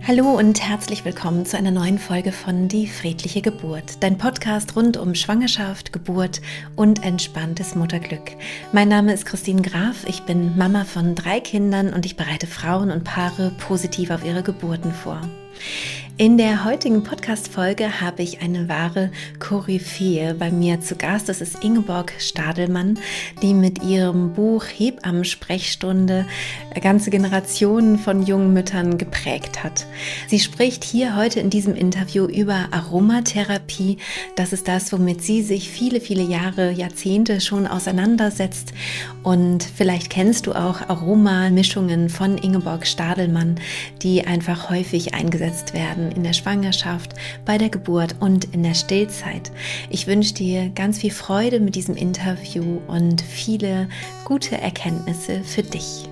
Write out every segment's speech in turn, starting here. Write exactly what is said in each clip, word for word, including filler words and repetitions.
Hallo und herzlich willkommen zu einer neuen Folge von Die friedliche Geburt, dein Podcast rund um Schwangerschaft, Geburt und entspanntes Mutterglück. Mein Name ist Christine Graf, ich bin Mama von drei Kindern und ich bereite Frauen und Paare positiv auf ihre Geburten vor. In der heutigen Podcast-Folge habe ich eine wahre Koryphäe bei mir zu Gast. Das ist Ingeborg Stadelmann, die mit ihrem Buch Hebammen-Sprechstunde ganze Generationen von jungen Müttern geprägt hat. Sie spricht hier heute in diesem Interview über Aromatherapie. Das ist das, womit sie sich viele, viele Jahre, Jahrzehnte schon auseinandersetzt. Und vielleicht kennst du auch Aromamischungen von Ingeborg Stadelmann, die einfach häufig eingesetzt werden in der Schwangerschaft, bei der Geburt und in der Stillzeit. Ich wünsche dir ganz viel Freude mit diesem Interview und viele gute Erkenntnisse für dich.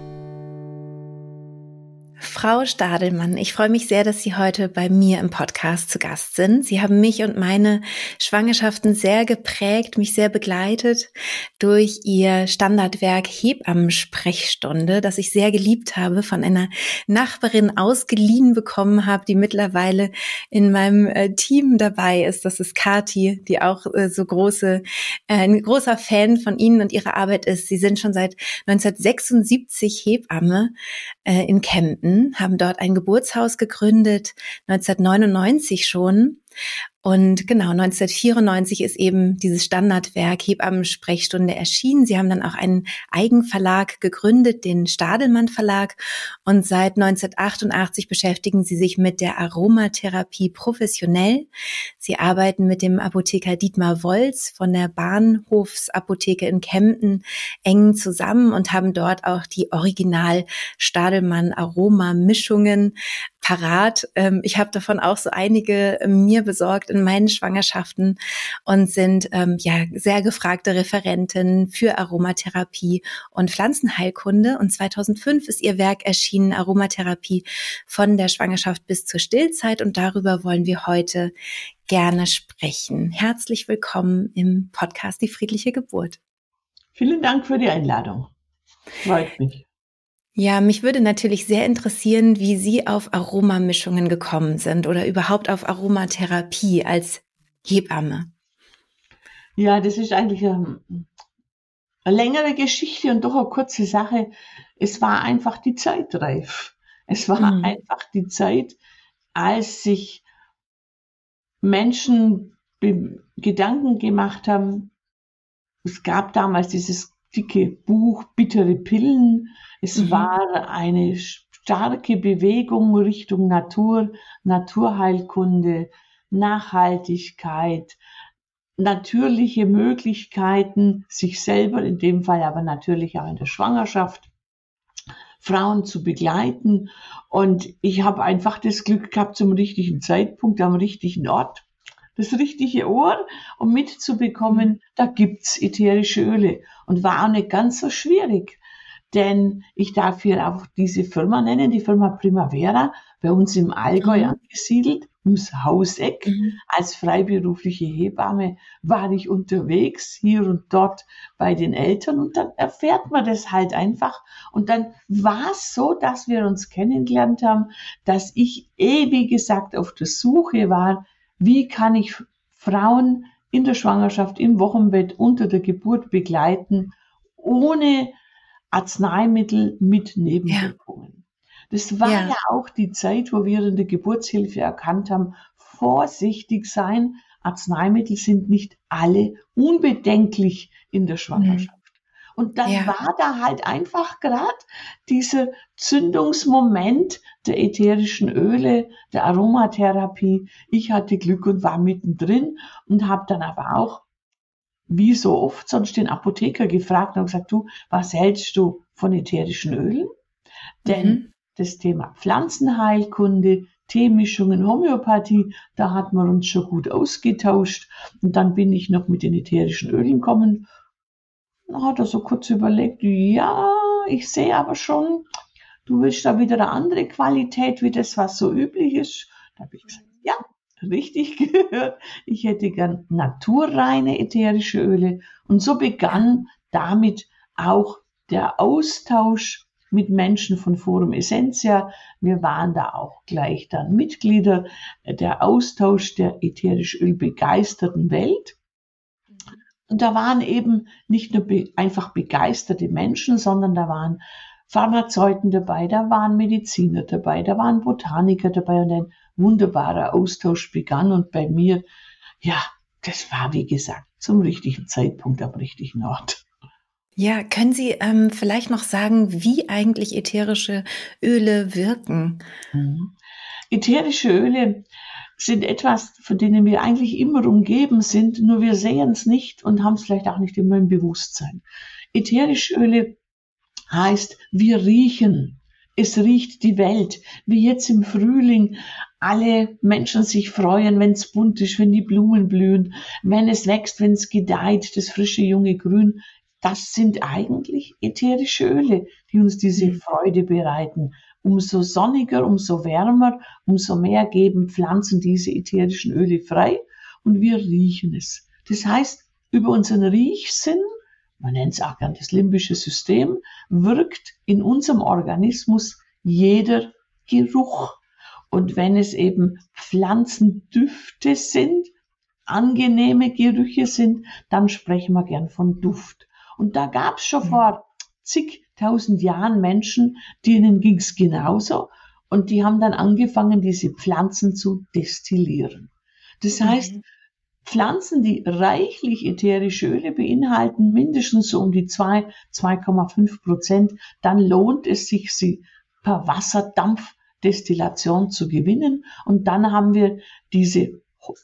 Frau Stadelmann, ich freue mich sehr, dass Sie heute bei mir im Podcast zu Gast sind. Sie haben mich und meine Schwangerschaften sehr geprägt, mich sehr begleitet durch Ihr Standardwerk Hebammen-Sprechstunde, das ich sehr geliebt habe, von einer Nachbarin ausgeliehen bekommen habe, die mittlerweile in meinem äh, Team dabei ist. Das ist Kathi, die auch äh, so große, äh, ein großer Fan von Ihnen und Ihrer Arbeit ist. Sie sind schon seit neunzehnhundertsechsundsiebzig Hebamme äh, in Kempten, haben dort ein Geburtshaus gegründet, neunzehnhundertneunundneunzig schon. Und genau, neunzehnhundertvierundneunzig ist eben dieses Standardwerk Hebammen-Sprechstunde erschienen. Sie haben dann auch einen Eigenverlag gegründet, den Stadelmann Verlag. Und seit neunzehnhundertachtundachtzig beschäftigen Sie sich mit der Aromatherapie professionell. Sie arbeiten mit dem Apotheker Dietmar Wolz von der Bahnhofsapotheke in Kempten eng zusammen und haben dort auch die Original Stadelmann Aromamischungen parat. Ich habe davon auch so einige mir besorgt in meinen Schwangerschaften und sind ähm, ja sehr gefragte Referentin für Aromatherapie und Pflanzenheilkunde. Und zweitausendfünf ist ihr Werk erschienen, Aromatherapie von der Schwangerschaft bis zur Stillzeit. Und darüber wollen wir heute gerne sprechen. Herzlich willkommen im Podcast Die friedliche Geburt. Vielen Dank für die Einladung. Freut mich. Ja, mich würde natürlich sehr interessieren, wie Sie auf Aromamischungen gekommen sind oder überhaupt auf Aromatherapie als Hebamme. Ja, das ist eigentlich eine, eine längere Geschichte und doch eine kurze Sache. Es war einfach die Zeit reif. Es war mhm. einfach die Zeit, als sich Menschen Gedanken gemacht haben. Es gab damals dieses dicke Buch Bittere Pillen. Es mhm. war eine starke Bewegung Richtung Natur, Naturheilkunde, Nachhaltigkeit, natürliche Möglichkeiten, sich selber, in dem Fall aber natürlich auch in der Schwangerschaft, Frauen zu begleiten. Und ich habe einfach das Glück gehabt, zum richtigen Zeitpunkt, am richtigen Ort, das richtige Ohr, um mitzubekommen, da gibt's ätherische Öle. Und war auch nicht ganz so schwierig. Denn ich darf hier auch diese Firma nennen, die Firma Primavera, bei uns im Allgäu mhm. angesiedelt, ums Hauseck. Mhm. Als freiberufliche Hebamme war ich unterwegs, hier und dort bei den Eltern. Und dann erfährt man das halt einfach. Und dann war es so, dass wir uns kennengelernt haben, dass ich eh, wie gesagt, auf der Suche war, wie kann ich Frauen in der Schwangerschaft, im Wochenbett, unter der Geburt begleiten, ohne Arzneimittel mit Nebenwirkungen. Ja. Das war ja. ja auch die Zeit, wo wir in der Geburtshilfe erkannt haben, vorsichtig sein, Arzneimittel sind nicht alle unbedenklich in der Schwangerschaft. Mhm. Und dann ja. war da halt einfach gerade dieser Zündungsmoment der ätherischen Öle, der Aromatherapie. Ich hatte Glück und war mittendrin und habe dann aber auch, wie so oft, sonst den Apotheker gefragt und gesagt, du, was hältst du von ätherischen Ölen? Mhm. Denn das Thema Pflanzenheilkunde, Teemischungen, Homöopathie, da hat man uns schon gut ausgetauscht. Und dann bin ich noch mit den ätherischen Ölen gekommen. Da hat er so kurz überlegt, ja, ich sehe aber schon, du willst da wieder eine andere Qualität, wie das, was so üblich ist. Da habe ich gesagt, ja, richtig gehört. Ich hätte gern naturreine ätherische Öle. Und so begann damit auch der Austausch mit Menschen von Forum Essentia. Wir waren da auch gleich dann Mitglieder, der Austausch der ätherisch Öl begeisterten Welt. Und da waren eben nicht nur be- einfach begeisterte Menschen, sondern da waren Pharmazeuten dabei, da waren Mediziner dabei, da waren Botaniker dabei und ein wunderbarer Austausch begann. Und bei mir, ja, das war, wie gesagt, zum richtigen Zeitpunkt am richtigen Ort. Ja, können Sie ähm, vielleicht noch sagen, wie eigentlich ätherische Öle wirken? Mhm. Ätherische Öle sind etwas, von denen wir eigentlich immer umgeben sind, nur wir sehen es nicht und haben es vielleicht auch nicht immer im Bewusstsein. Ätherische Öle heißt, wir riechen. Es riecht die Welt, wie jetzt im Frühling alle Menschen sich freuen, wenn es bunt ist, wenn die Blumen blühen, wenn es wächst, wenn es gedeiht, das frische junge Grün. Das sind eigentlich ätherische Öle, die uns diese Freude bereiten. Umso sonniger, umso wärmer, umso mehr geben Pflanzen diese ätherischen Öle frei und wir riechen es. Das heißt, über unseren Riechsinn, man nennt es auch gern das limbische System, wirkt in unserem Organismus jeder Geruch. Und wenn es eben Pflanzendüfte sind, angenehme Gerüche sind, dann sprechen wir gern von Duft. Und da gab es schon vor zigtausend Jahren Menschen, denen ging es genauso. Und die haben dann angefangen, diese Pflanzen zu destillieren. Das heißt, mhm. Pflanzen, die reichlich ätherische Öle beinhalten, mindestens so um die zwei, zwei Komma fünf Prozent, dann lohnt es sich, sie per Wasserdampfdestillation zu gewinnen. Und dann haben wir diese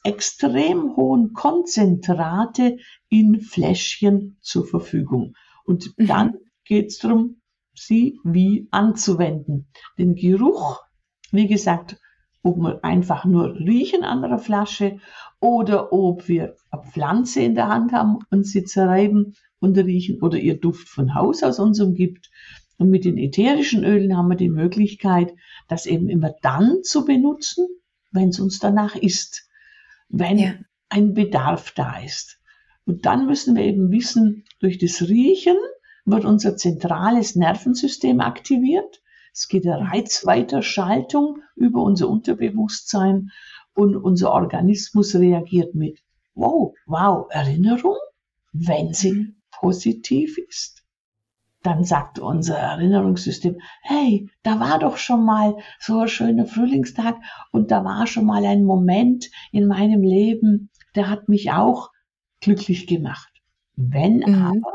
extrem hohen Konzentrate in Fläschchen zur Verfügung. Und dann geht es darum, sie wie anzuwenden. Den Geruch, wie gesagt, ob wir einfach nur riechen an der Flasche oder ob wir eine Pflanze in der Hand haben und sie zerreiben und riechen oder ihr Duft von Haus aus uns umgibt. Und mit den ätherischen Ölen haben wir die Möglichkeit, das eben immer dann zu benutzen, wenn es uns danach ist. Wenn ja. ein Bedarf da ist. Und dann müssen wir eben wissen, durch das Riechen wird unser zentrales Nervensystem aktiviert. Es geht eine Reizweiterschaltung über unser Unterbewusstsein und unser Organismus reagiert mit wow, wow, Erinnerung, wenn sie mhm. positiv ist. Dann sagt unser Erinnerungssystem, hey, da war doch schon mal so ein schöner Frühlingstag und da war schon mal ein Moment in meinem Leben, der hat mich auch glücklich gemacht. Wenn mhm. aber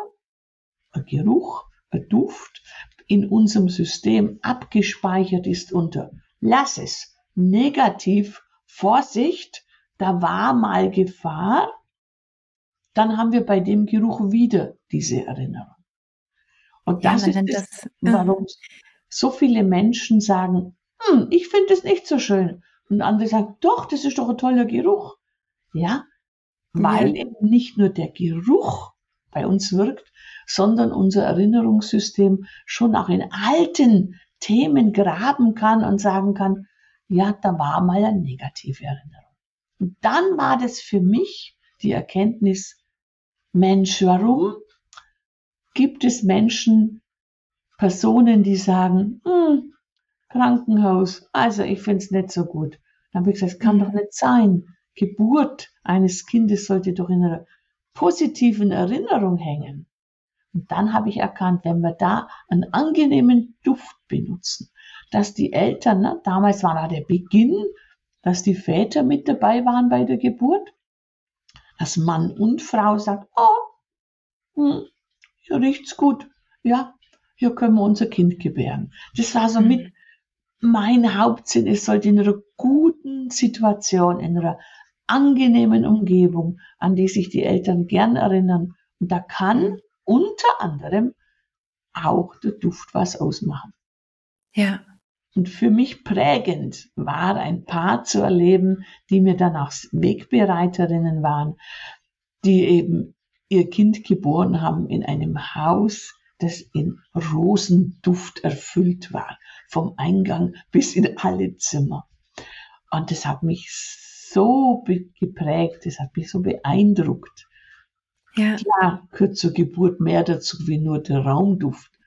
ein Geruch, ein Duft in unserem System abgespeichert ist unter, lass es, negativ, Vorsicht, da war mal Gefahr, dann haben wir bei dem Geruch wieder diese Erinnerung. Und das ja, ist das, das, warum so viele Menschen sagen, hm, ich finde es nicht so schön. Und andere sagen, doch, das ist doch ein toller Geruch. Ja, weil ja. eben nicht nur der Geruch bei uns wirkt, sondern unser Erinnerungssystem schon auch in alten Themen graben kann und sagen kann, ja, da war mal eine negative Erinnerung. Und dann war das für mich die Erkenntnis, Mensch, warum gibt es Menschen, Personen, die sagen, hm, Krankenhaus, also ich finde es nicht so gut. Dann habe ich gesagt, es kann doch nicht sein. Geburt eines Kindes sollte doch in einer positiven Erinnerung hängen. Und dann habe ich erkannt, wenn wir da einen angenehmen Duft benutzen, dass die Eltern, ne, damals war da der Beginn, dass die Väter mit dabei waren bei der Geburt, dass Mann und Frau sagt, oh, hm, hier riecht's gut, ja, hier können wir unser Kind gebären. Das war so mhm. mit mein Hauptsinn, es sollte in einer guten Situation, in einer angenehmen Umgebung, an die sich die Eltern gern erinnern. Und da kann mhm. unter anderem auch der Duft was ausmachen. Ja. Und für mich prägend war ein Paar zu erleben, die mir dann auch Wegbereiterinnen waren, die eben ihr Kind geboren haben in einem Haus, das in Rosenduft erfüllt war, vom Eingang bis in alle Zimmer. Und das hat mich so geprägt, das hat mich so beeindruckt. Ja. Klar gehört zur Geburt mehr dazu wie nur der Raumduft,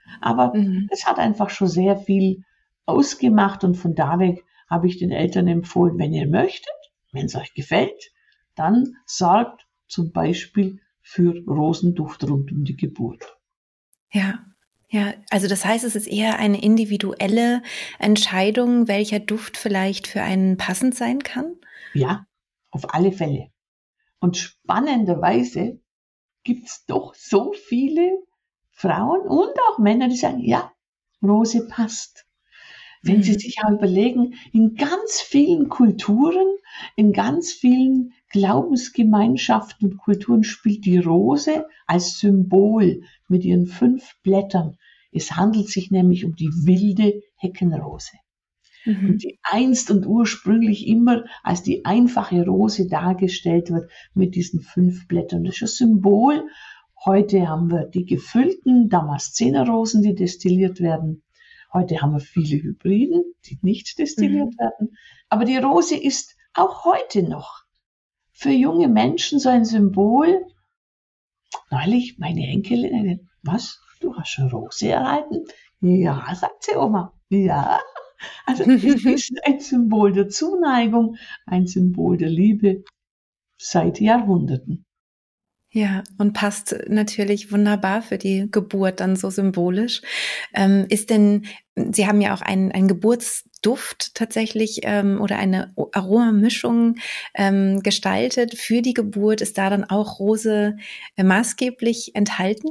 Aber Mhm. es hat einfach schon sehr viel ausgemacht und von da weg habe ich den Eltern empfohlen, wenn ihr möchtet, wenn es euch gefällt, dann sorgt zum Beispiel für Rosenduft rund um die Geburt. Ja, ja, also das heißt, es ist eher eine individuelle Entscheidung, welcher Duft vielleicht für einen passend sein kann? Ja, auf alle Fälle. Und spannenderweise gibt es doch so viele Frauen und auch Männer, die sagen, ja, Rose passt. Wenn Sie Mhm. sich auch überlegen, in ganz vielen Kulturen, in ganz vielen Glaubensgemeinschaften und Kulturen spielt die Rose als Symbol mit ihren fünf Blättern. Es handelt sich nämlich um die wilde Heckenrose. Und Mhm. die einst und ursprünglich immer als die einfache Rose dargestellt wird mit diesen fünf Blättern. Das ist ein Symbol. Heute haben wir die gefüllten Damaszenerrosen, die destilliert werden. Heute haben wir viele Hybriden, die nicht destilliert Mhm. werden. Aber die Rose ist auch heute noch für junge Menschen so ein Symbol. Neulich meine Enkelin, was? Du hast schon Rose erhalten? Ja, sagt sie Oma. Ja. Also es ist ein Symbol der Zuneigung, ein Symbol der Liebe seit Jahrhunderten. Ja, und passt natürlich wunderbar für die Geburt dann so symbolisch. Ähm, ist denn, Sie haben ja auch einen, einen Geburtsduft tatsächlich ähm, oder eine Aromamischung ähm, gestaltet für die Geburt. Ist da dann auch Rose äh, maßgeblich enthalten?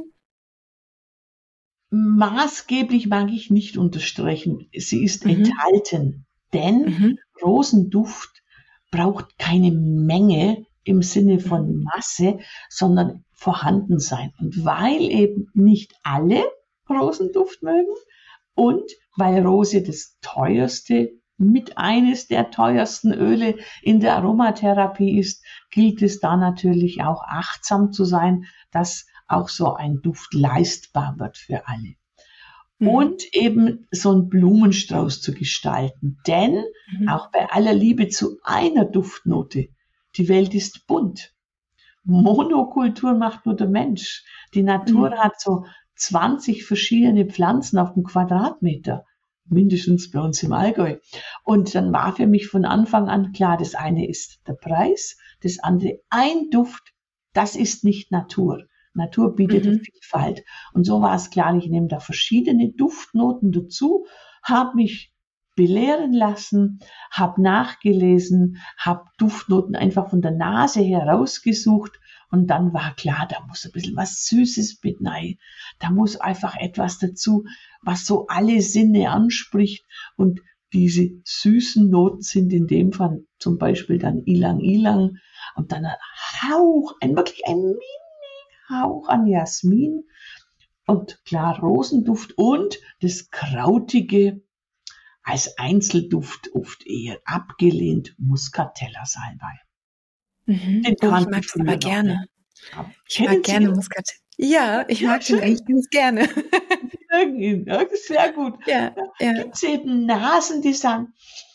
Maßgeblich mag ich nicht unterstreichen, sie ist Mhm. enthalten, denn Mhm. Rosenduft braucht keine Menge im Sinne Mhm. von Masse, sondern vorhanden sein. Und weil eben nicht alle Rosenduft mögen und weil Rose das teuerste, mit eines der teuersten Öle in der Aromatherapie ist, gilt es da natürlich auch achtsam zu sein, dass auch so ein Duft leistbar wird für alle. Mhm. Und eben so einen Blumenstrauß zu gestalten. Denn Mhm. auch bei aller Liebe zu einer Duftnote, die Welt ist bunt. Monokultur macht nur der Mensch. Die Natur Mhm. hat so zwanzig verschiedene Pflanzen auf dem Quadratmeter. Mindestens bei uns im Allgäu. Und dann war für mich von Anfang an klar, das eine ist der Preis, das andere ein Duft, das ist nicht Natur. Natur bietet eine Mhm. Vielfalt. Und so war es klar, ich nehme da verschiedene Duftnoten dazu, habe mich belehren lassen, habe nachgelesen, habe Duftnoten einfach von der Nase herausgesucht und dann war klar, da muss ein bisschen was Süßes mit rein. Da muss einfach etwas dazu, was so alle Sinne anspricht und diese süßen Noten sind in dem Fall zum Beispiel dann Ilang Ilang und dann ein Hauch, ein wirklich ein Mini-Hauch an Jasmin und klar Rosenduft und das Krautige, als Einzelduft oft eher abgelehnt, Muscatella-Salbei. Mhm. Den Oh, ich kannte mag ich das aber früher noch nicht. gerne. Aber Ich mag kennen Sie gerne ihn? Muskat. Ja, ich Ja, mag den schön. eigentlich ganz gerne. Sie mögen ihn. Ja, sehr gut. Ja, Ja, ja. gibt es eben Nasen, die sagen,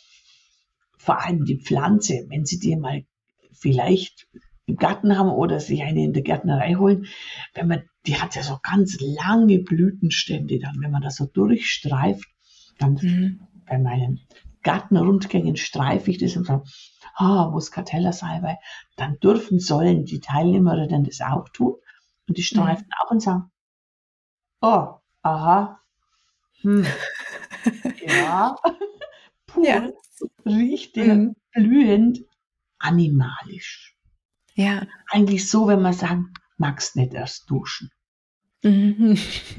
vor allem die Pflanze, wenn Sie die mal vielleicht im Garten haben oder sich eine in der Gärtnerei holen, wenn man, die hat ja so ganz lange Blütenstände, dann, wenn man das so durchstreift, dann Mhm. bei meinen Gartenrundgängen streife ich das und sage, ah, Muscatella-Salbei, dann dürfen, sollen die Teilnehmerinnen das auch tun und die Mhm. streifen auch und sagen, oh, aha, hm, ja, Ja. pur riecht der Mhm. blühend animalisch. Ja. Eigentlich so, wenn man sagen, magst nicht erst duschen. Mhm.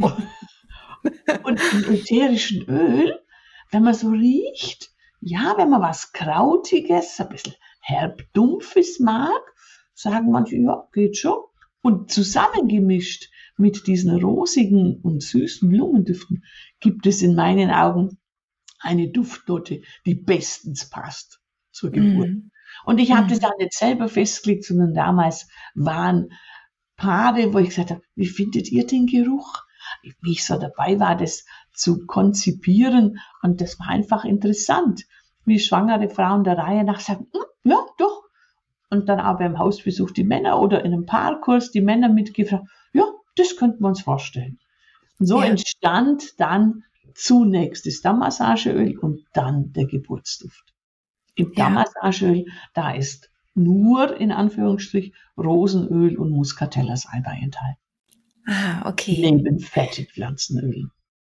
Und im ätherischen Öl, wenn man so riecht, ja, wenn man was Krautiges, ein bisschen herb-dumpfes mag, sagen manche, ja, geht schon. Und zusammengemischt mit diesen rosigen und süßen Blumendüften gibt es in meinen Augen eine Duftnote, die bestens passt zur Geburt. Mhm. Und ich habe das Mhm. auch nicht selber festgelegt, sondern damals waren Paare, wo ich gesagt habe, wie findet ihr den Geruch? Wie ich so dabei war, das zu konzipieren. Und das war einfach interessant, wie schwangere Frauen der Reihe nach sagen, hm, ja, doch. Und dann auch beim Hausbesuch die Männer oder in einem Paarkurs die Männer mitgefragt, ja, das könnten wir uns vorstellen. Und so Ja. entstand dann zunächst das Dammmassageöl und dann der Geburtsduft. Im Ja. Dammmassageöl, da ist nur in Anführungsstrich Rosenöl und Muscatella-Salbei enthalten. Ah, okay. Neben Fettpflanzenölen.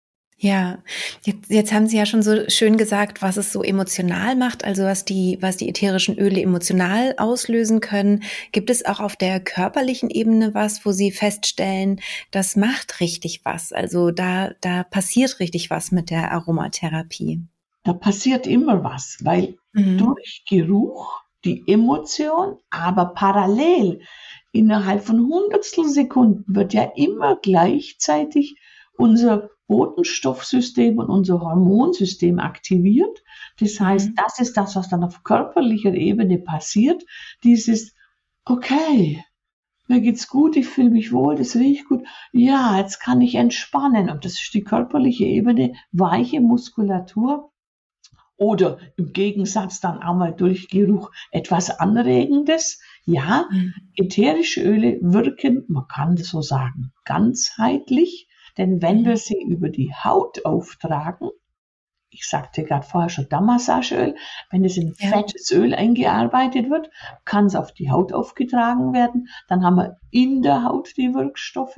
Ja, jetzt, jetzt haben Sie ja schon so schön gesagt, was es so emotional macht, also was die, was die ätherischen Öle emotional auslösen können. Gibt es auch auf der körperlichen Ebene was, wo Sie feststellen, das macht richtig was? Also da, da passiert richtig was mit der Aromatherapie. Da passiert immer was, weil Mhm. durch Geruch die Emotion, aber parallel innerhalb von Hundertstel Sekunden wird ja immer gleichzeitig unser Botenstoffsystem und unser Hormonsystem aktiviert. Das heißt, Mhm. das ist das, was dann auf körperlicher Ebene passiert. Dieses, okay, mir geht's gut, ich fühle mich wohl, das riecht gut. Ja, jetzt kann ich entspannen. Und das ist die körperliche Ebene, weiche Muskulatur. Oder im Gegensatz dann auch mal durch Geruch etwas Anregendes. Ja, Mhm. ätherische Öle wirken, man kann das so sagen, ganzheitlich. Denn wenn wir sie über die Haut auftragen, ich sagte gerade vorher schon Dammmassageöl, wenn es in Ja. fettes Öl eingearbeitet wird, kann es auf die Haut aufgetragen werden. Dann haben wir in der Haut die Wirkstoffe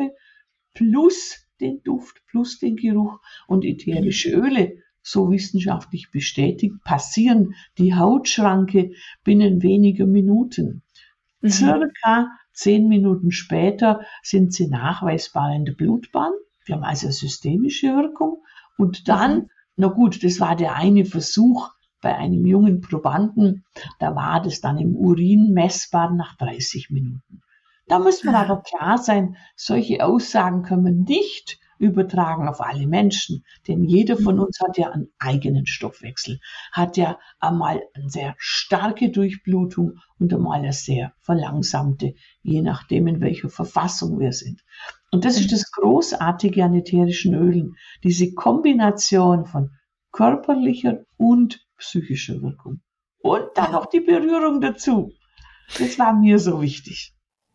plus den Duft, plus den Geruch und ätherische Öle. So wissenschaftlich bestätigt, passieren die Hautschranke binnen weniger Minuten. Mhm. Circa zehn Minuten später sind sie nachweisbar in der Blutbahn. Wir haben also eine systemische Wirkung. Und dann, Mhm. na gut, das war der eine Versuch bei einem jungen Probanden, da war das dann im Urin messbar nach dreißig Minuten. Da muss man Ah. aber klar sein, solche Aussagen können wir nicht übertragen auf alle Menschen, denn jeder von uns hat ja einen eigenen Stoffwechsel, hat ja einmal eine sehr starke Durchblutung und einmal eine sehr verlangsamte, je nachdem in welcher Verfassung wir sind. Und das ist das Großartige an ätherischen Ölen, diese Kombination von körperlicher und psychischer Wirkung. Und dann Ja. noch die Berührung dazu. Das war mir so wichtig.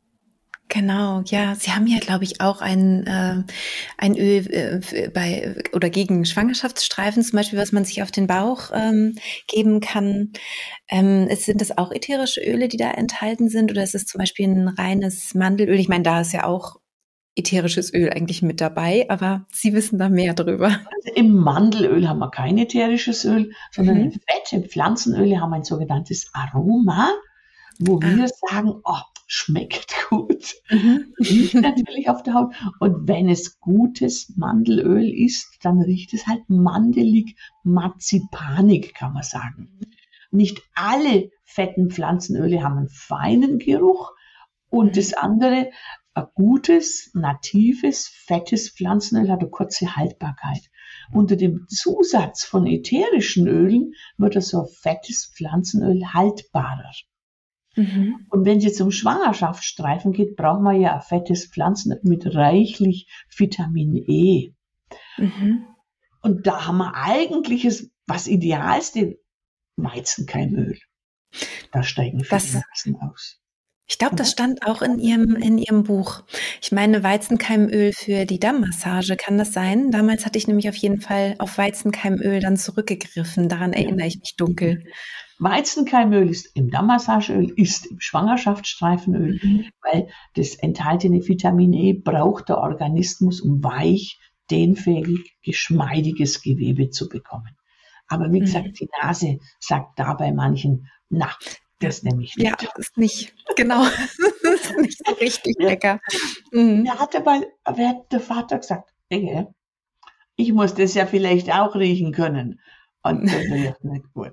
Genau, ja. Sie haben ja, glaube ich, auch ein, äh, ein Öl äh, für- bei oder gegen Schwangerschaftsstreifen zum Beispiel, was man sich auf den Bauch ähm, geben kann. Ähm, es, sind das auch ätherische Öle, die da enthalten sind, oder ist es zum Beispiel ein reines Mandelöl? Ich meine, da ist ja auch ätherisches Öl eigentlich mit dabei, aber Sie wissen da mehr drüber. Also im Mandelöl haben wir kein ätherisches Öl, sondern in Mhm. fette Pflanzenöle haben wir ein sogenanntes Aroma, wo Ah. wir sagen, oh, schmeckt gut, Mhm. riecht natürlich auf der Haut. Und wenn es gutes Mandelöl ist, dann riecht es halt mandelig, marzipanig, kann man sagen. Nicht alle fetten Pflanzenöle haben einen feinen Geruch und das andere, ein gutes, natives, fettes Pflanzenöl hat eine kurze Haltbarkeit. Unter dem Zusatz von ätherischen Ölen wird so ein fettes Pflanzenöl haltbarer. Mhm. Und wenn es jetzt um Schwangerschaftsstreifen geht, braucht man ja ein fettes Pflanzenöl mit reichlich Vitamin E. Mhm. Und da haben wir eigentlich das, was Idealste, Weizenkeimöl. Da steigen viele Das, Nasen aus. ich glaube, das stand auch in Ihrem, in Ihrem Buch. Ich meine, Weizenkeimöl für die Dammmassage, kann das sein? Damals hatte ich nämlich auf jeden Fall auf Weizenkeimöl dann zurückgegriffen. Daran erinnere ich mich dunkel. Weizenkeimöl ist im Dammmassageöl, ist im Schwangerschaftsstreifenöl, Mhm. weil das enthaltene Vitamin E braucht der Organismus, um weich, dehnfähig, geschmeidiges Gewebe zu bekommen. Aber wie gesagt, Mhm. die Nase sagt da bei manchen, na, das nehme ich Ja, nicht. ist nicht, genau, ist nicht so richtig Ja. lecker. Mhm. Da hat aber der Vater gesagt, Inge, ich muss das ja vielleicht auch riechen können. Und das riecht nicht gut.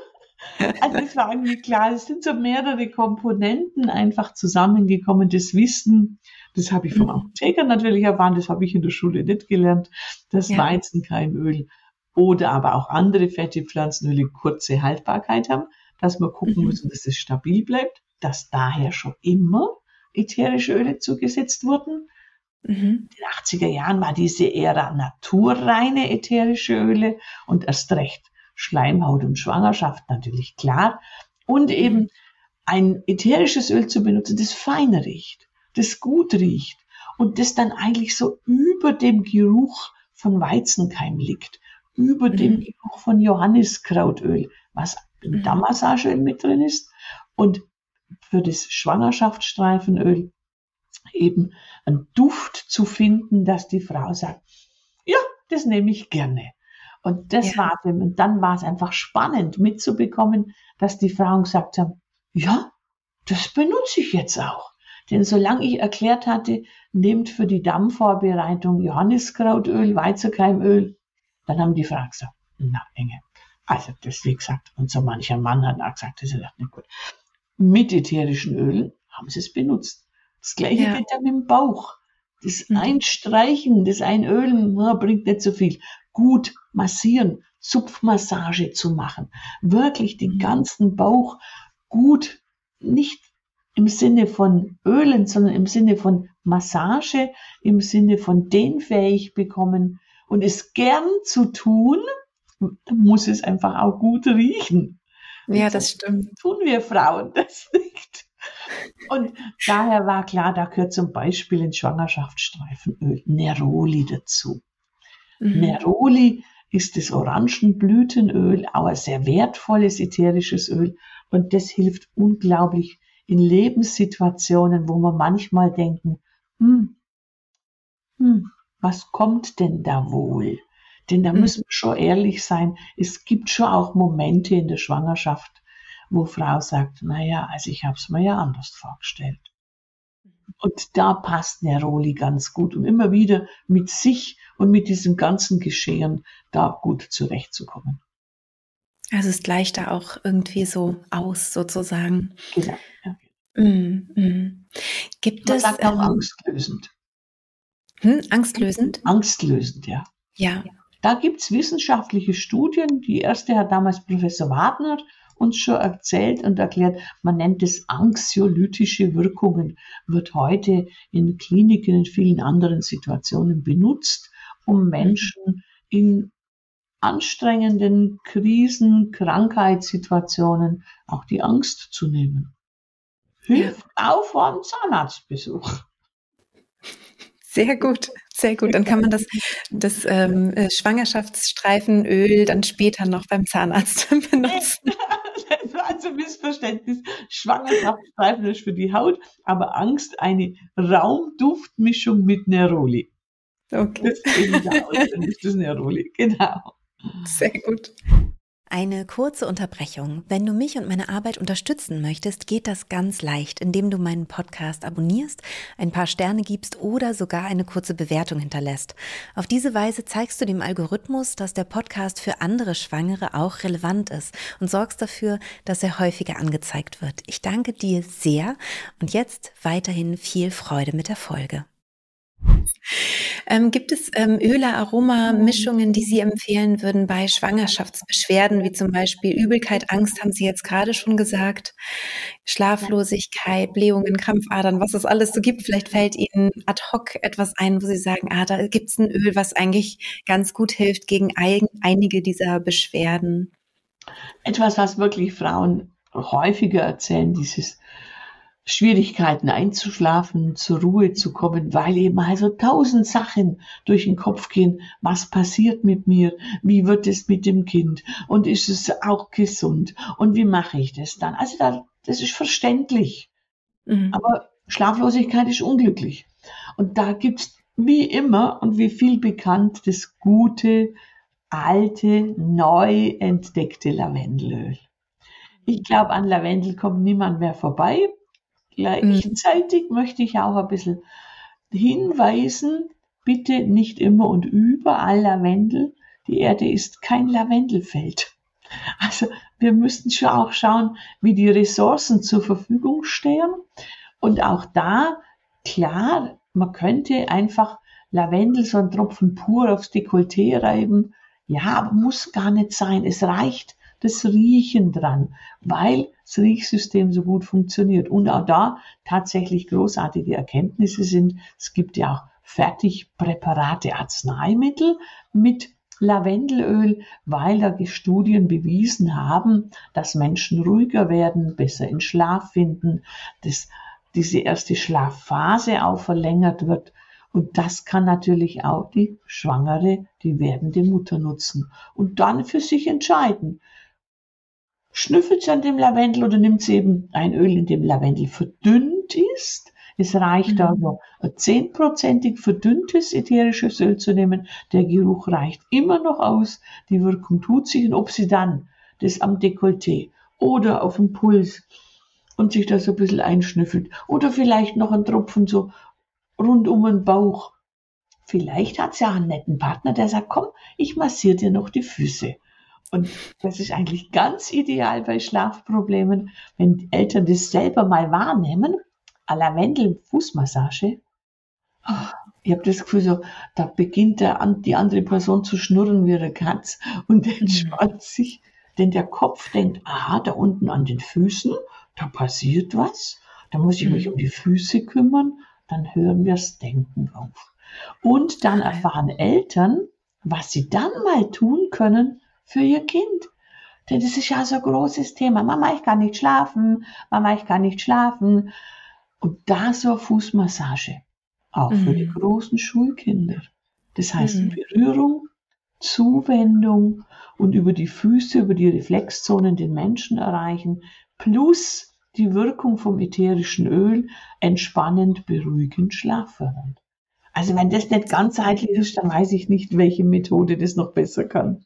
Also es war irgendwie klar, es sind so mehrere Komponenten einfach zusammengekommen. Das Wissen, das habe ich vom Mhm. Apotheker natürlich erfahren, das habe ich in der Schule nicht gelernt, dass Ja. Weizenkeimöl oder aber auch andere fette Pflanzenöle kurze Haltbarkeit haben, dass wir gucken Mhm. müssen, dass es stabil bleibt, dass daher schon immer ätherische Öle zugesetzt wurden. Mhm. In den achtziger Jahren war diese Ära naturreine ätherische Öle und erst recht Schleimhaut und Schwangerschaft natürlich klar. Und eben ein ätherisches Öl zu benutzen, das fein riecht, das gut riecht und das dann eigentlich so über dem Geruch von Weizenkeim liegt, über mhm. dem Geruch von Johanniskrautöl, was im Dammmassageöl mit drin ist, und für das Schwangerschaftsstreifenöl eben einen Duft zu finden, dass die Frau sagt, ja, das nehme ich gerne. Und das ja. war dem, und dann war es einfach spannend mitzubekommen, dass die Frauen gesagt haben, ja, das benutze ich jetzt auch. Denn solange ich erklärt hatte, nehmt für die Dammvorbereitung Johanniskrautöl, Weizenkeimöl, dann haben die Frauen gesagt, na, Inge, also das, wie gesagt, und so mancher Mann hat auch gesagt, das ist nicht gut. Mit ätherischen Ölen haben sie es benutzt. Das Gleiche ja. geht dann mit dem Bauch. Das mhm. Einstreichen, das Einölen, na, bringt nicht so viel. Gut massieren, Zupfmassage zu machen. Wirklich den ganzen Bauch gut, nicht im Sinne von Ölen, sondern im Sinne von Massage, im Sinne von dehnfähig bekommen und es gern zu tun, muss es einfach auch gut riechen. Ja, das stimmt. Tun wir Frauen das nicht. Und daher war klar, da gehört zum Beispiel in Schwangerschaftsstreifenöl Neroli dazu. Mhm. Neroli ist das Orangenblütenöl, auch ein sehr wertvolles ätherisches Öl. Und das hilft unglaublich in Lebenssituationen, wo wir manchmal denken, hm, hm, was kommt denn da wohl? Denn da müssen wir schon ehrlich sein, es gibt schon auch Momente in der Schwangerschaft, wo Frau sagt, naja, also ich habe es mir ja anders vorgestellt. Und da passt Neroli ganz gut, um immer wieder mit sich und mit diesem ganzen Geschehen da gut zurechtzukommen. Also es gleicht da auch irgendwie so aus, sozusagen. Genau. Ja. Mm, mm. Gibt Man es sagt auch ähm, angstlösend. Hm, angstlösend? Angstlösend, ja. Ja. Da gibt es wissenschaftliche Studien. Die erste hat damals Professor Wagner uns schon erzählt und erklärt, man nennt es anxiolytische Wirkungen, wird heute in Kliniken, in vielen anderen Situationen benutzt, um Menschen in anstrengenden Krisen, Krankheitssituationen auch die Angst zu nehmen. Hilft ja. auch vor einem Zahnarztbesuch. Sehr gut, sehr gut. Dann kann man das, das ähm, Schwangerschaftsstreifenöl dann später noch beim Zahnarzt benutzen. Das war also Missverständnis. Schwangerschaftsstreifen ist für die Haut, aber Angst eine Raumduftmischung mit Neroli. Okay. Deswegen ist das Neroli, genau. Sehr gut. Eine kurze Unterbrechung. Wenn du mich und meine Arbeit unterstützen möchtest, geht das ganz leicht, indem du meinen Podcast abonnierst, ein paar Sterne gibst oder sogar eine kurze Bewertung hinterlässt. Auf diese Weise zeigst du dem Algorithmus, dass der Podcast für andere Schwangere auch relevant ist und sorgst dafür, dass er häufiger angezeigt wird. Ich danke dir sehr und jetzt weiterhin viel Freude mit der Folge. Ähm, gibt es ähm, Öle, Aromamischungen, die Sie empfehlen würden bei Schwangerschaftsbeschwerden, wie zum Beispiel Übelkeit, Angst, haben Sie jetzt gerade schon gesagt, Schlaflosigkeit, Blähungen, Krampfadern, was es alles so gibt? Vielleicht fällt Ihnen ad hoc etwas ein, wo Sie sagen, ah, da gibt es ein Öl, was eigentlich ganz gut hilft gegen ein, einige dieser Beschwerden. Etwas, was wirklich Frauen häufiger erzählen, dieses Schwierigkeiten einzuschlafen, zur Ruhe zu kommen, weil eben also tausend Sachen durch den Kopf gehen. Was passiert mit mir? Wie wird es mit dem Kind? Und ist es auch gesund? Und wie mache ich das dann? Also da, das ist verständlich. Mhm. Aber Schlaflosigkeit ist unglücklich. Und da gibt's wie immer und wie viel bekannt das gute, alte, neu entdeckte Lavendelöl. Ich glaube, an Lavendel kommt niemand mehr vorbei. Gleichzeitig möchte ich auch ein bisschen hinweisen, bitte nicht immer und überall Lavendel. Die Erde ist kein Lavendelfeld. Also wir müssen schon auch schauen, wie die Ressourcen zur Verfügung stehen. Und auch da, klar, man könnte einfach Lavendel, so einen Tropfen pur aufs Dekolleté reiben. Ja, aber muss gar nicht sein. Es reicht das Riechen dran, weil das Riechsystem so gut funktioniert. Und auch da tatsächlich großartige Erkenntnisse sind. Es gibt ja auch Fertigpräparate, Arzneimittel mit Lavendelöl, weil da Studien bewiesen haben, dass Menschen ruhiger werden, besser in Schlaf finden, dass diese erste Schlafphase auch verlängert wird. Und das kann natürlich auch die schwangere, die werdende Mutter nutzen und dann für sich entscheiden. Schnüffelt sie an dem Lavendel oder nimmt sie eben ein Öl, in dem Lavendel verdünnt ist. Es reicht Mhm. also, ein zehnprozentig verdünntes ätherisches Öl zu nehmen. Der Geruch reicht immer noch aus. Die Wirkung tut sich. Und ob sie dann das am Dekolleté oder auf dem Puls und sich da so ein bisschen einschnüffelt oder vielleicht noch einen Tropfen so rund um den Bauch. Vielleicht hat sie auch einen netten Partner, der sagt, komm, ich massiere dir noch die Füße. Und das ist eigentlich ganz ideal bei Schlafproblemen, wenn die Eltern das selber mal wahrnehmen. Eine Lavendel-Fußmassage. Ich habe das Gefühl, so, da beginnt der, die andere Person zu schnurren wie eine Katz und entspannt sich. Denn der Kopf denkt, aha, da unten an den Füßen, da passiert was. Da muss ich mich um die Füße kümmern. Dann hören wir das Denken auf. Und dann erfahren Eltern, was sie dann mal tun können für ihr Kind. Denn das ist ja so ein großes Thema. Mama, ich kann nicht schlafen. Mama, ich kann nicht schlafen. Und da so eine Fußmassage. Auch für die großen Schulkinder. Das heißt, Mhm. Berührung, Zuwendung und über die Füße, über die Reflexzonen den Menschen erreichen, plus die Wirkung vom ätherischen Öl, entspannend, beruhigend, schlaffördernd. Also wenn das nicht ganzheitlich ist, dann weiß ich nicht, welche Methode das noch besser kann.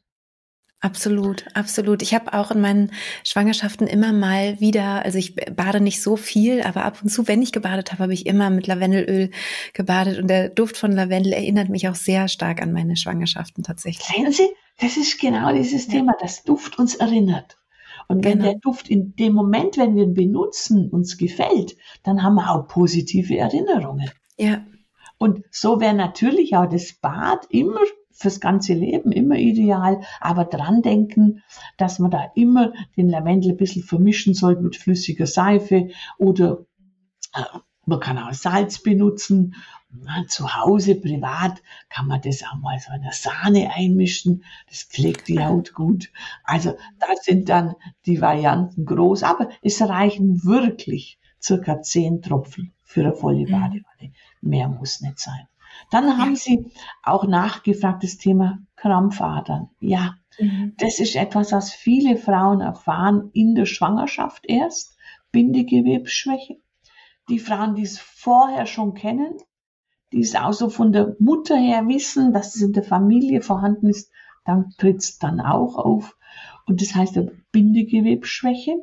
Absolut, absolut. Ich habe auch in meinen Schwangerschaften immer mal wieder, also ich bade nicht so viel, aber ab und zu, wenn ich gebadet habe, habe ich immer mit Lavendelöl gebadet und der Duft von Lavendel erinnert mich auch sehr stark an meine Schwangerschaften tatsächlich. Sehen Sie, das ist genau dieses Ja. Thema, dass Duft uns erinnert. Und wenn Genau. der Duft in dem Moment, wenn wir ihn benutzen, uns gefällt, dann haben wir auch positive Erinnerungen. Ja. Und so wäre natürlich auch das Bad immer fürs ganze Leben immer ideal, aber dran denken, dass man da immer den Lavendel ein bisschen vermischen sollte mit flüssiger Seife oder äh, man kann auch Salz benutzen. Na, zu Hause, privat, kann man das auch mal so in der Sahne einmischen. Das pflegt die Haut gut. Also da sind dann die Varianten groß, aber es reichen wirklich circa zehn Tropfen für eine volle Badewanne. Mehr muss nicht sein. Dann haben Sie auch nachgefragt, das Thema Krampfadern. Ja, Mhm. das ist etwas, was viele Frauen erfahren in der Schwangerschaft erst. Bindegewebsschwäche. Die Frauen, die es vorher schon kennen, die es auch so von der Mutter her wissen, dass es in der Familie vorhanden ist, dann tritt es dann auch auf. Und das heißt eine Bindegewebsschwäche.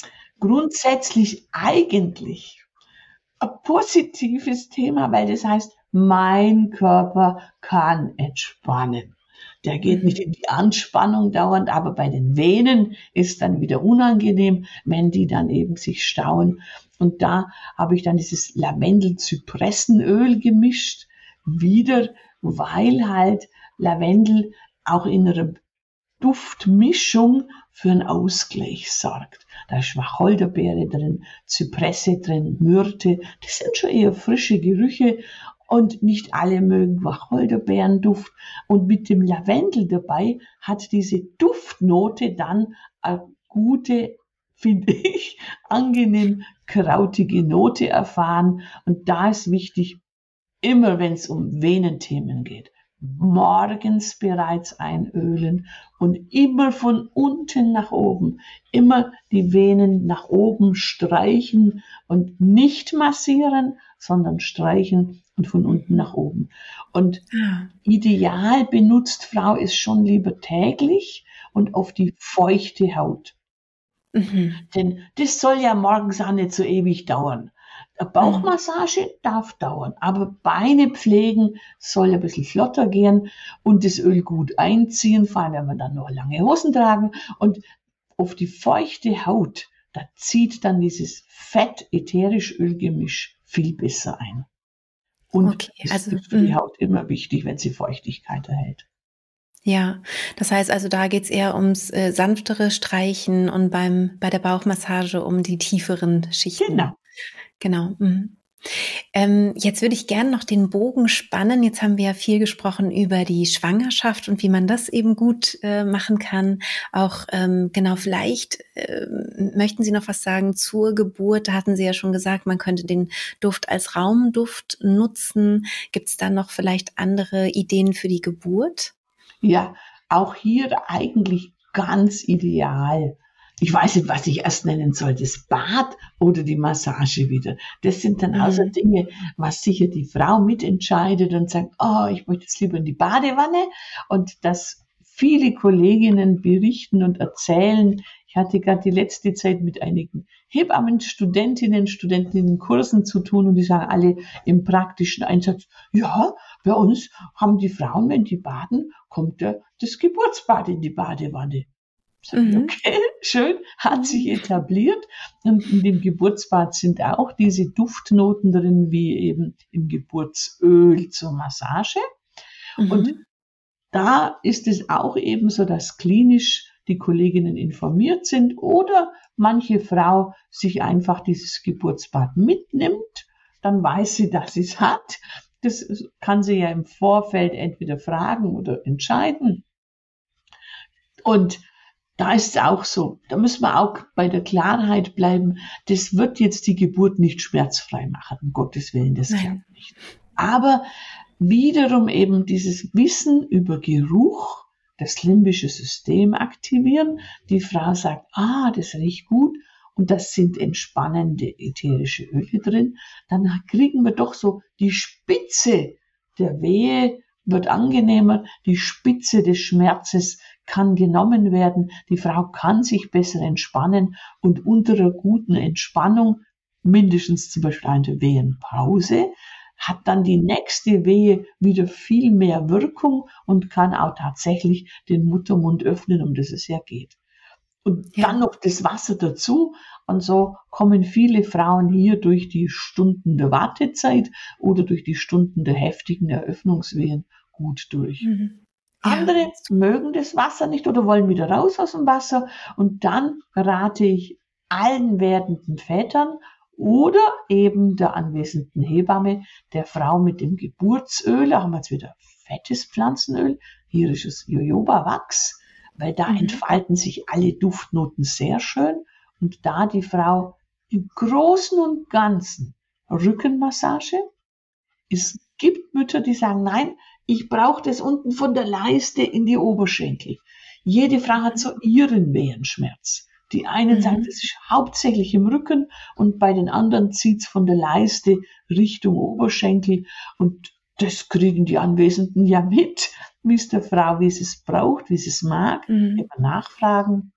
Grundsätzlich eigentlich ein positives Thema, weil das heißt, mein Körper kann entspannen. Der geht nicht in die Anspannung dauernd, aber bei den Venen ist dann wieder unangenehm, wenn die dann eben sich stauen. Und da habe ich dann dieses Lavendel-Zypressenöl gemischt, wieder, weil halt Lavendel auch in einer Duftmischung für einen Ausgleich sorgt. Da ist Wacholderbeere drin, Zypresse drin, Myrte. Das sind schon eher frische Gerüche und nicht alle mögen Wacholderbeerenduft. Und mit dem Lavendel dabei hat diese Duftnote dann eine gute, finde ich, angenehm krautige Note erfahren. Und da ist wichtig, immer wenn es um Venenthemen geht, morgens bereits einölen und immer von unten nach oben, immer die Venen nach oben streichen und nicht massieren, sondern streichen und von unten nach oben. Und Ja. ideal benutzt Frau es schon lieber täglich und auf die feuchte Haut. Mhm. Denn das soll ja morgens auch nicht so ewig dauern. Eine Bauchmassage darf dauern, aber Beine pflegen soll ein bisschen flotter gehen und das Öl gut einziehen, vor allem wenn wir dann noch lange Hosen tragen. Und auf die feuchte Haut, da zieht dann dieses Fett-ätherisch-Öl-Gemisch viel besser ein. Und Okay, es also, ist für die mh. Haut immer wichtig, wenn sie Feuchtigkeit erhält. Ja, das heißt also, da geht's eher ums äh, sanftere Streichen und beim bei der Bauchmassage um die tieferen Schichten. Genau. Genau. Mhm. Ähm, jetzt würde ich gerne noch den Bogen spannen. Jetzt haben wir ja viel gesprochen über die Schwangerschaft und wie man das eben gut äh, machen kann. Auch ähm, genau, vielleicht äh, möchten Sie noch was sagen zur Geburt. Da hatten Sie ja schon gesagt, man könnte den Duft als Raumduft nutzen. Gibt es da noch vielleicht andere Ideen für die Geburt? Ja, auch hier eigentlich ganz ideal. Ich weiß nicht, was ich erst nennen soll, das Bad oder die Massage wieder. Das sind dann mhm. auch so Dinge, was sicher die Frau mitentscheidet und sagt, oh, ich möchte jetzt lieber in die Badewanne. Und dass viele Kolleginnen berichten und erzählen. Ich hatte gerade die letzte Zeit mit einigen Hebammen, Studentinnen, Studenten in den Kursen zu tun und die sagen alle im praktischen Einsatz, ja, bei uns haben die Frauen, wenn die baden, kommt der, das Geburtsbad in die Badewanne. Mhm. Okay, schön, hat sich etabliert. Und in dem Geburtsbad sind auch diese Duftnoten drin, wie eben im Geburtsöl zur Massage. Mhm. Und da ist es auch eben so, dass klinisch die Kolleginnen informiert sind oder manche Frau sich einfach dieses Geburtsbad mitnimmt. Dann weiß sie, dass sie es hat. Das kann sie ja im Vorfeld entweder fragen oder entscheiden. Und da ist es auch so, da müssen wir auch bei der Klarheit bleiben, das wird jetzt die Geburt nicht schmerzfrei machen, um Gottes Willen, das klappt nicht. Aber wiederum eben dieses Wissen über Geruch, das limbische System aktivieren. Die Frau sagt, ah, das riecht gut und das sind entspannende ätherische Öle drin. Dann kriegen wir doch so die Spitze der Wehe wird angenehmer, die Spitze des Schmerzes kann genommen werden, die Frau kann sich besser entspannen und unter einer guten Entspannung, mindestens zum Beispiel eine Wehenpause, hat dann die nächste Wehe wieder viel mehr Wirkung und kann auch tatsächlich den Muttermund öffnen, um das es ja geht. Und ja. Dann noch das Wasser dazu. Und so kommen viele Frauen hier durch die Stunden der Wartezeit oder durch die Stunden der heftigen Eröffnungswehen gut durch. Mhm. Ja. Andere mögen das Wasser nicht oder wollen wieder raus aus dem Wasser. Und dann rate ich allen werdenden Vätern oder eben der anwesenden Hebamme, der Frau mit dem Geburtsöl, da haben wir jetzt wieder fettes Pflanzenöl, hier ist es Jojoba-Wachs, weil da mhm. entfalten sich alle Duftnoten sehr schön und da die Frau im Großen und Ganzen Rückenmassage, es gibt Mütter, die sagen, nein, ich brauche das unten von der Leiste in die Oberschenkel. Jede Frau hat so ihren Wehenschmerz. Die einen mhm. sagen, das ist hauptsächlich im Rücken und bei den anderen zieht es von der Leiste Richtung Oberschenkel und das kriegen die Anwesenden ja mit, wie es der Frau, wie sie es braucht, wie sie es mag, mhm. immer nachfragen.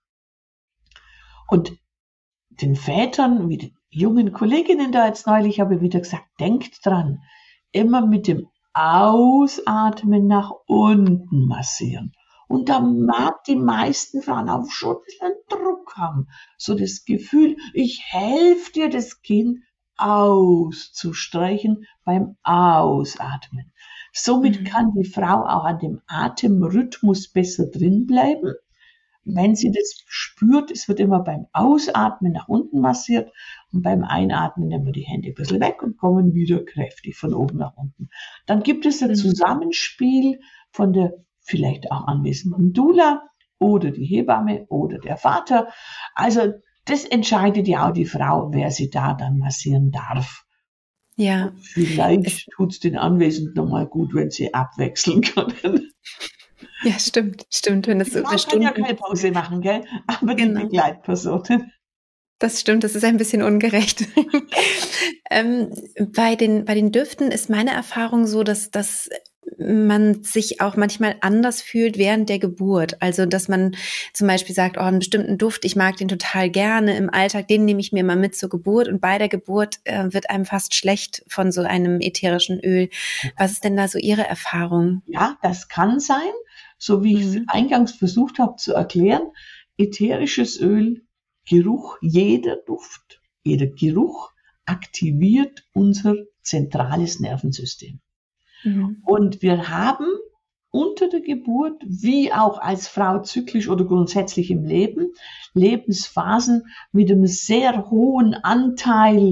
Und den Vätern, wie den jungen Kolleginnen da jetzt neulich, habe ich wieder gesagt, denkt dran, immer mit dem Ausatmen nach unten massieren. Und da mag die meisten Frauen auch schon ein bisschen Druck haben. So das Gefühl, ich helfe dir, das Kind auszustreichen beim Ausatmen. Somit mhm. kann die Frau auch an dem Atemrhythmus besser drin bleiben. Wenn sie das spürt, es wird immer beim Ausatmen nach unten massiert und beim Einatmen nehmen wir die Hände ein bisschen weg und kommen wieder kräftig von oben nach unten. Dann gibt es ein mhm. Zusammenspiel von der vielleicht auch anwesenden Doula oder die Hebamme oder der Vater. Also das entscheidet ja auch die Frau, wer sie da dann massieren darf. Ja. Und vielleicht tut es den Anwesenden nochmal gut, wenn sie abwechseln können. Ja, stimmt, stimmt. Wenn das die Frau kann ja keine Pause machen, gell? Aber genau. Die Begleitpersonen. Das stimmt, das ist ein bisschen ungerecht. ähm, bei den, bei den Düften ist meine Erfahrung so, dass, dass man sich auch manchmal anders fühlt während der Geburt. Also, dass man zum Beispiel sagt, oh, einen bestimmten Duft, ich mag den total gerne im Alltag, den nehme ich mir mal mit zur Geburt und bei der Geburt äh, wird einem fast schlecht von so einem ätherischen Öl. Was ist denn da so Ihre Erfahrung? Ja, das kann sein, so wie ich es mhm. eingangs versucht habe zu erklären. Ätherisches Öl, Geruch, jeder Duft, jeder Geruch aktiviert unser zentrales Nervensystem. Mhm. Und wir haben unter der Geburt, wie auch als Frau zyklisch oder grundsätzlich im Leben, Lebensphasen mit einem sehr hohen Anteil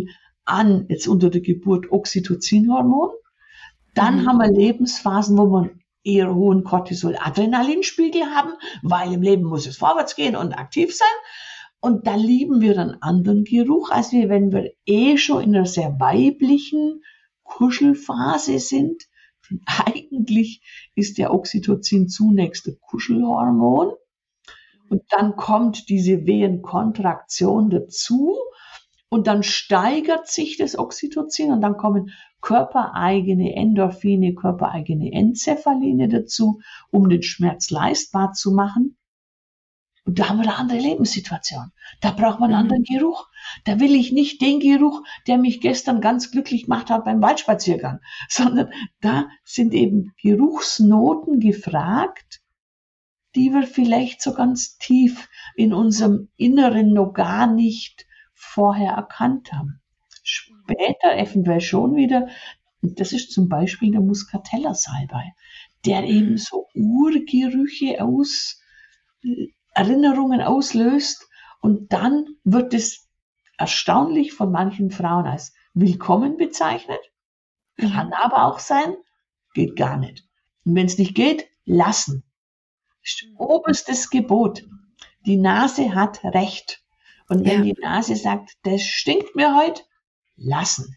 an, jetzt unter der Geburt, Oxytocinhormon. Dann mhm. haben wir Lebensphasen, wo wir eher hohen Cortisol-Adrenalinspiegel haben, weil im Leben muss es vorwärts gehen und aktiv sein. Und da lieben wir einen anderen Geruch, als wir, wenn wir eh schon in einer sehr weiblichen Kuschelphase sind. Denn eigentlich ist der Oxytocin zunächst ein Kuschelhormon. Und dann kommt diese Wehenkontraktion dazu. Und dann steigert sich das Oxytocin und dann kommen körpereigene Endorphine, körpereigene Enzephaliне dazu, um den Schmerz leistbar zu machen. Und da haben wir eine andere Lebenssituation. Da braucht man einen anderen Geruch. Da will ich nicht den Geruch, der mich gestern ganz glücklich gemacht hat beim Waldspaziergang, sondern da sind eben Geruchsnoten gefragt, die wir vielleicht so ganz tief in unserem Inneren noch gar nicht vorher erkannt haben. Später eventuell schon wieder, das ist zum Beispiel der Muscatella-Salbei, der eben so Urgerüche aus, Erinnerungen auslöst und dann wird es erstaunlich von manchen Frauen als willkommen bezeichnet, kann aber auch sein, geht gar nicht. Und wenn es nicht geht, lassen. Oberstes Gebot. Die Nase hat Recht. Und wenn ja. die Nase sagt, das stinkt mir heute, lassen.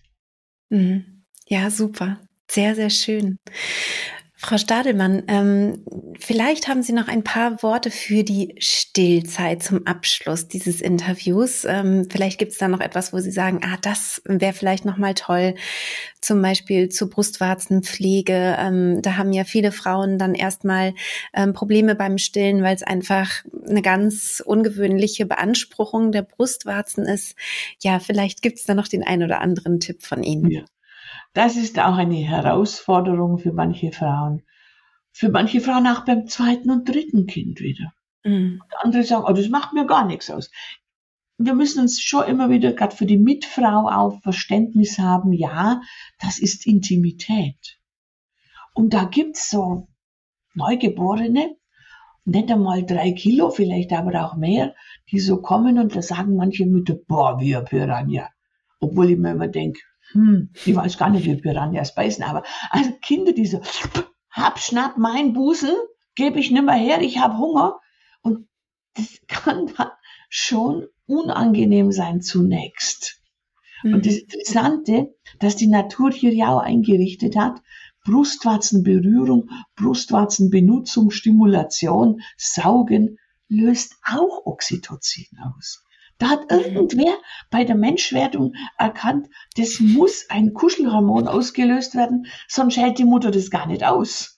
Ja, super. Sehr, sehr schön. Frau Stadelmann, ähm, vielleicht haben Sie noch ein paar Worte für die Stillzeit zum Abschluss dieses Interviews. Ähm, vielleicht gibt es da noch etwas, wo Sie sagen, ah, das wäre vielleicht nochmal toll, zum Beispiel zur Brustwarzenpflege. Ähm, da haben ja viele Frauen dann erstmal ähm, Probleme beim Stillen, weil es einfach eine ganz ungewöhnliche Beanspruchung der Brustwarzen ist. Ja, vielleicht gibt es da noch den einen oder anderen Tipp von Ihnen. Ja. Das ist auch eine Herausforderung für manche Frauen. Für manche Frauen auch beim zweiten und dritten Kind wieder. Mhm. Und andere sagen, oh, das macht mir gar nichts aus. Wir müssen uns schon immer wieder, gerade für die Mitfrau, auch Verständnis haben, ja, das ist Intimität. Und da gibt's so Neugeborene, nicht einmal drei Kilo, vielleicht aber auch mehr, die so kommen und da sagen manche Mütter, boah, wie ein Piranha. Obwohl ich mir immer denke, Hm, ich weiß gar nicht, wie Piranhas beißen, aber also Kinder, die so, hab, schnapp, mein Busen, gebe ich nimmer her, ich habe Hunger. Und das kann dann schon unangenehm sein zunächst. Mhm. Und das Interessante, dass die Natur hier ja auch eingerichtet hat, Brustwarzenberührung, Brustwarzenbenutzung, Stimulation, Saugen, löst auch Oxytocin aus. Da hat irgendwer bei der Menschwerdung erkannt, das muss ein Kuschelhormon ausgelöst werden, sonst hält die Mutter das gar nicht aus.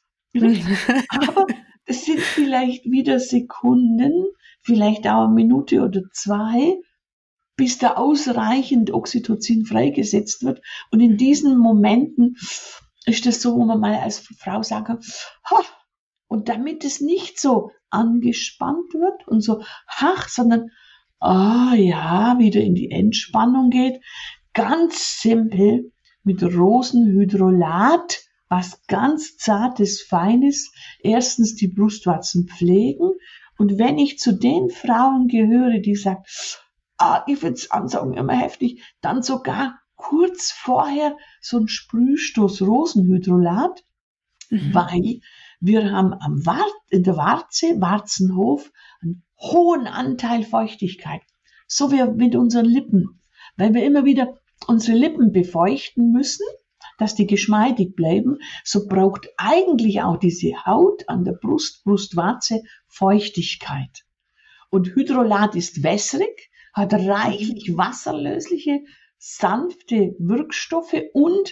Aber es sind vielleicht wieder Sekunden, vielleicht auch eine Minute oder zwei, bis da ausreichend Oxytocin freigesetzt wird. Und in diesen Momenten ist das so, wo man mal als Frau sagen kann, ha, und damit es nicht so angespannt wird und so, ach, sondern ah ja, wieder in die Entspannung geht. Ganz simpel mit Rosenhydrolat, was ganz zartes, feines. Erstens die Brustwarzen pflegen. Und wenn ich zu den Frauen gehöre, die sagen, ah, ich find's Ansaugen immer heftig, dann sogar kurz vorher so ein Sprühstoß Rosenhydrolat, mhm. weil wir haben am Wart, in der Warze, Warzenhof, einen hohen Anteil Feuchtigkeit. So wie mit unseren Lippen. Weil wir immer wieder unsere Lippen befeuchten müssen, dass die geschmeidig bleiben, so braucht eigentlich auch diese Haut an der Brust, Brustwarze Feuchtigkeit. Und Hydrolat ist wässrig, hat reichlich wasserlösliche, sanfte Wirkstoffe und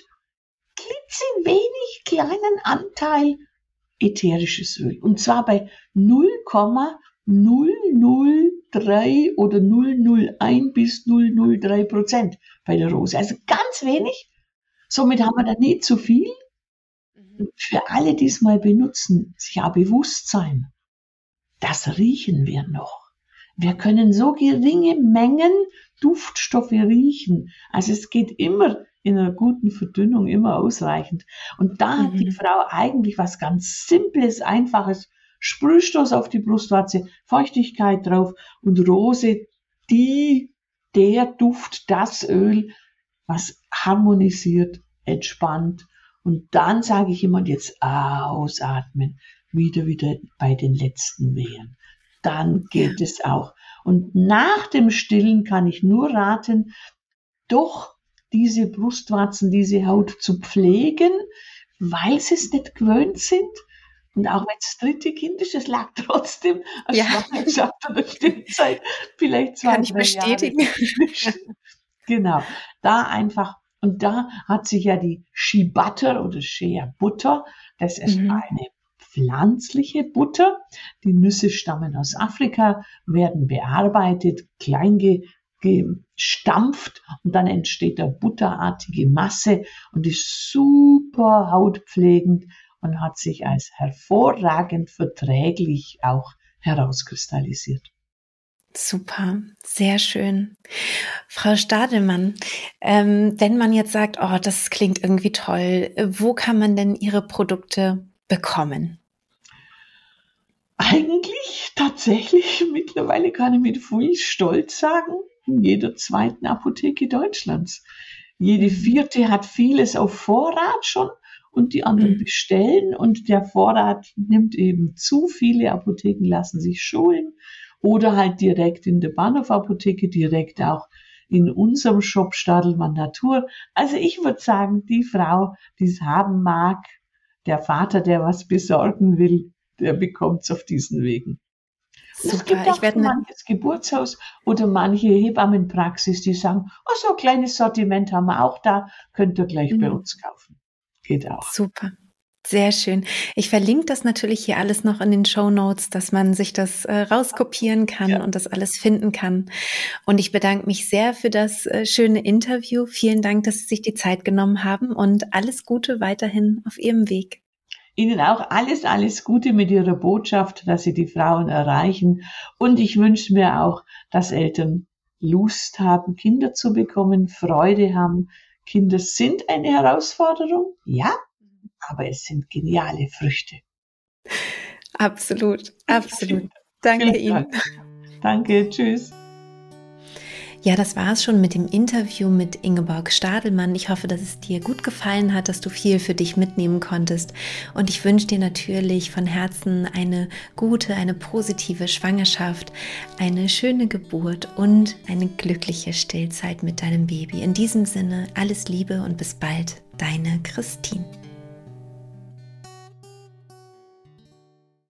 klitzewenig kleinen Anteil ätherisches Öl. Und zwar bei null Komma null null drei oder null null eins bis null null drei Prozent bei der Rose. Also ganz wenig. Somit haben wir da nicht zu viel. Für alle, die es mal benutzen, sich auch bewusst sein, das riechen wir noch. Wir können so geringe Mengen Duftstoffe riechen. Also es geht immer in einer guten Verdünnung, immer ausreichend. Und da mhm. hat die Frau eigentlich was ganz Simples, Einfaches, Sprühstoß auf die Brustwarze, Feuchtigkeit drauf und Rose, die, der Duft, das Öl, was harmonisiert, entspannt. Und dann sage ich immer, jetzt ausatmen, wieder, wieder bei den letzten Wehen. Dann geht ja. es auch. Und nach dem Stillen kann ich nur raten, doch diese Brustwarzen, diese Haut zu pflegen, weil sie es nicht gewöhnt sind. Und auch wenn es das dritte Kind ist, es lag trotzdem als ja. Schwangerschaft oder Stillzeit vielleicht zwei, kann ich drei bestätigen. Jahre. Genau, da einfach, und da hat sich ja die Shea Butter oder Shea Butter, das ist mhm. eine pflanzliche Butter. Die Nüsse stammen aus Afrika, werden bearbeitet, klein ge, gestampft und dann entsteht eine butterartige Masse und ist super hautpflegend und hat sich als hervorragend verträglich auch herauskristallisiert. Super, sehr schön. Frau Stadelmann, ähm, wenn man jetzt sagt, oh, das klingt irgendwie toll, wo kann man denn Ihre Produkte bekommen? Eigentlich tatsächlich, mittlerweile kann ich mit viel Stolz sagen, in jeder zweiten Apotheke Deutschlands. Jede vierte hat vieles auf Vorrat schon und die anderen mhm. bestellen und der Vorrat nimmt eben zu. Viele Apotheken lassen sich schulen oder halt direkt in der Bahnhof-Apotheke, direkt auch in unserem Shop Stadelmann Natur. Also ich würde sagen, die Frau, die es haben mag, der Vater, der was besorgen will, der bekommt es auf diesen Wegen. Super, es gibt auch ich werde manches Geburtshaus oder manche Hebammenpraxis, die sagen, oh, so ein kleines Sortiment haben wir auch da, könnt ihr gleich mhm. bei uns kaufen. Geht auch. Super. Sehr schön. Ich verlinke das natürlich hier alles noch in den Shownotes, dass man sich das äh, rauskopieren kann ja. und das alles finden kann. Und ich bedanke mich sehr für das äh, schöne Interview. Vielen Dank, dass Sie sich die Zeit genommen haben und alles Gute weiterhin auf Ihrem Weg. Ihnen auch alles, alles Gute mit Ihrer Botschaft, dass Sie die Frauen erreichen. Und ich wünsche mir auch, dass Eltern Lust haben, Kinder zu bekommen, Freude haben. Kinder sind eine Herausforderung, ja, aber es sind geniale Früchte. Absolut, absolut. Danke Ihnen. Danke, tschüss. Ja, das war es schon mit dem Interview mit Ingeborg Stadelmann. Ich hoffe, dass es dir gut gefallen hat, dass du viel für dich mitnehmen konntest. Und ich wünsche dir natürlich von Herzen eine gute, eine positive Schwangerschaft, eine schöne Geburt und eine glückliche Stillzeit mit deinem Baby. In diesem Sinne, alles Liebe und bis bald, deine Christine.